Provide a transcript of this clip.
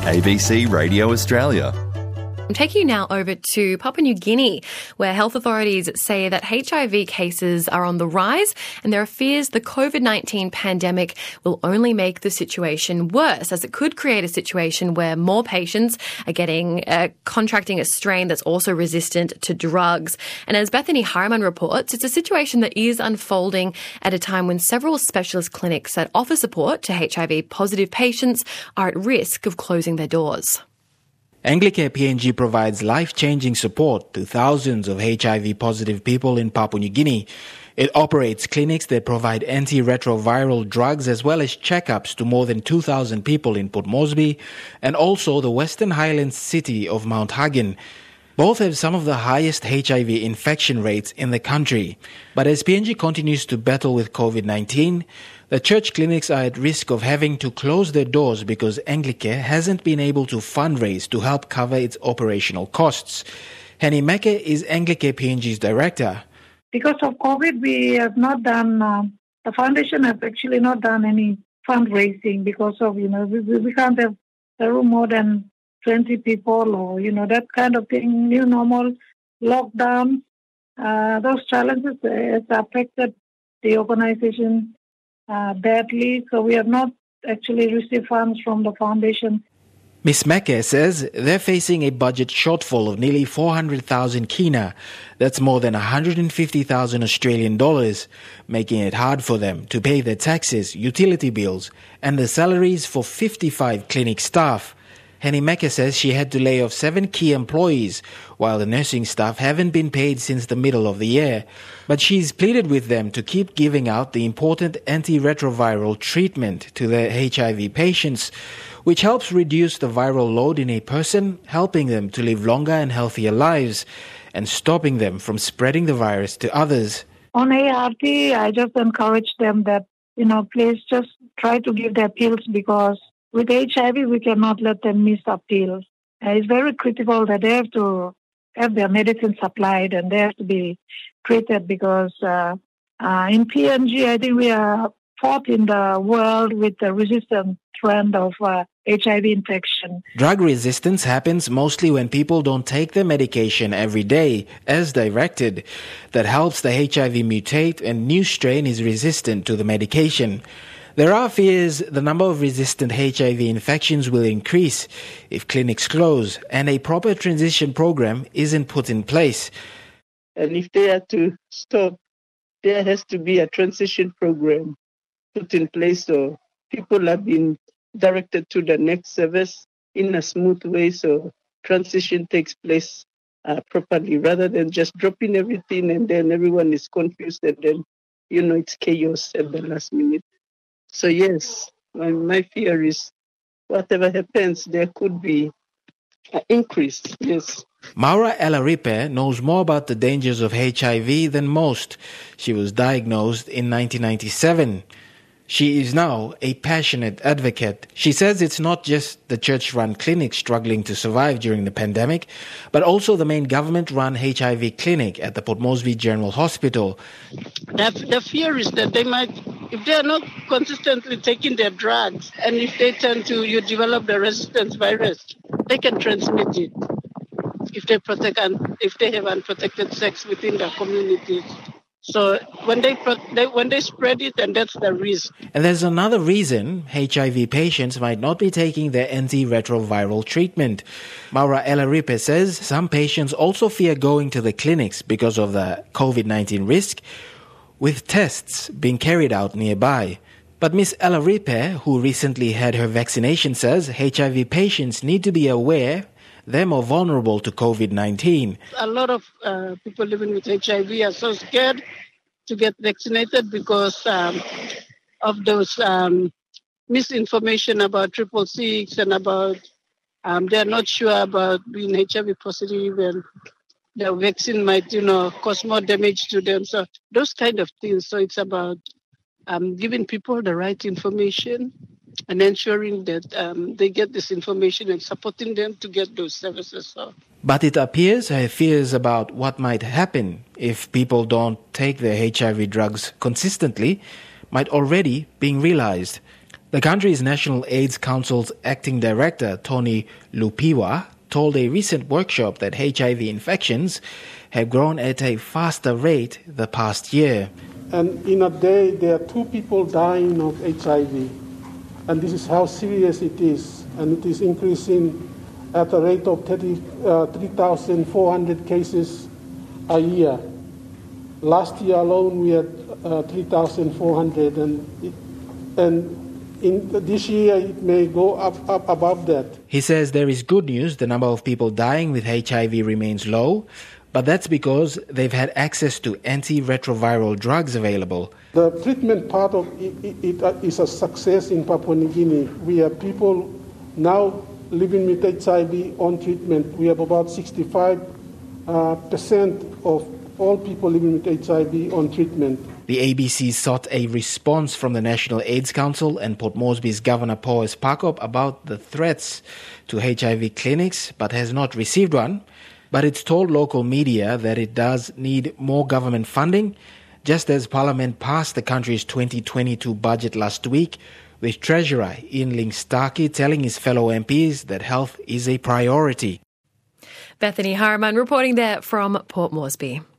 ABC Radio Australia. I'm taking you now over to Papua New Guinea, where health authorities say that HIV cases are on the rise, and there are fears the COVID-19 pandemic will only make the situation worse, as it could create a situation where more patients are contracting a strain that's also resistant to drugs. And as Bethany Harriman reports, it's a situation that is unfolding at a time when several specialist clinics that offer support to HIV-positive patients are at risk of closing their doors. Anglicare PNG provides life-changing support to thousands of HIV-positive people in Papua New Guinea. It operates clinics that provide antiretroviral drugs as well as checkups to more than 2,000 people in Port Moresby and also the Western Highlands city of Mount Hagen. Both have some of the highest HIV infection rates in the country. But as PNG continues to battle with COVID-19, the church clinics are at risk of having to close their doors because Anglicare hasn't been able to fundraise to help cover its operational costs. Henny Meke is Anglicare PNG's director. Because of COVID, we have not done, the foundation has actually not done any fundraising because of, we can't have a room more than 20 people or, that kind of thing, new normal, lockdown. Those challenges has affected the organization badly, so we have not actually received funds from the foundation. Ms. Meke says they're facing a budget shortfall of nearly 400,000 kina. That's more than 150,000 Australian dollars, making it hard for them to pay their taxes, utility bills, and the salaries for 55 clinic staff. Henny Meke says she had to lay off 7 key employees, while the nursing staff haven't been paid since the middle of the year. But she's pleaded with them to keep giving out the important antiretroviral treatment to their HIV patients, which helps reduce the viral load in a person, helping them to live longer and healthier lives, and stopping them from spreading the virus to others. On ART, I just encourage them that, please just try to give their pills because with HIV, we cannot let them miss a pill. It's very critical that they have to have their medicine supplied and they have to be treated because in PNG, I think we are fourth in the world with the resistant trend of HIV infection. Drug resistance happens mostly when people don't take their medication every day as directed. That helps the HIV mutate and new strain is resistant to the medication. There are fears the number of resistant HIV infections will increase if clinics close and a proper transition program isn't put in place. And if they are to stop, there has to be a transition program put in place so people are being directed to the next service in a smooth way so transition takes place properly rather than just dropping everything and then everyone is confused and then, it's chaos at the last minute. So yes, my fear is whatever happens, there could be an increase, yes. Maura Elaripe knows more about the dangers of HIV than most. She was diagnosed in 1997. She is now a passionate advocate. She says it's not just the church-run clinic struggling to survive during the pandemic, but also the main government-run HIV clinic at the Port Moresby General Hospital. The fear is that they might, if they are not consistently taking their drugs, and if they tend to, you develop the resistance virus, they can transmit it. If they have unprotected sex within their communities. So when they spread it, and that's the risk. And there's another reason HIV patients might not be taking their antiretroviral treatment. Maura Elaripe says some patients also fear going to the clinics because of the COVID-19 risk, with tests being carried out nearby. But Ms. Elaripe, who recently had her vaccination, says HIV patients need to be aware they're more vulnerable to COVID-19. A lot of people living with HIV are so scared to get vaccinated because of those misinformation about 666 and about they're not sure about being HIV positive and the vaccine might, cause more damage to them. So those kind of things. So it's about giving people the right information and ensuring that they get this information and supporting them to get those services. So. But it appears her fears about what might happen if people don't take their HIV drugs consistently might already be realized. The country's National AIDS Council's acting director, Tony Lupiwa, told a recent workshop that HIV infections have grown at a faster rate the past year. And in a day, there are 2 people dying of HIV. And this is how serious it is. And it is increasing at a rate of 3,400 cases a year. Last year alone, we had 3,400. And in this year, it may go up above that. He says there is good news. The number of people dying with HIV remains low, but that's because they've had access to antiretroviral drugs available. The treatment part of it is a success in Papua New Guinea. We have people now living with HIV on treatment. We have about 65% of all people living with HIV on treatment. The ABC sought a response from the National AIDS Council and Port Moresby's Governor Powis Pakop about the threats to HIV clinics, but has not received one. But it's told local media that it does need more government funding, just as Parliament passed the country's 2022 budget last week, with Treasurer Ian Ling-Starkey telling his fellow MPs that health is a priority. Bethany Harriman reporting there from Port Moresby.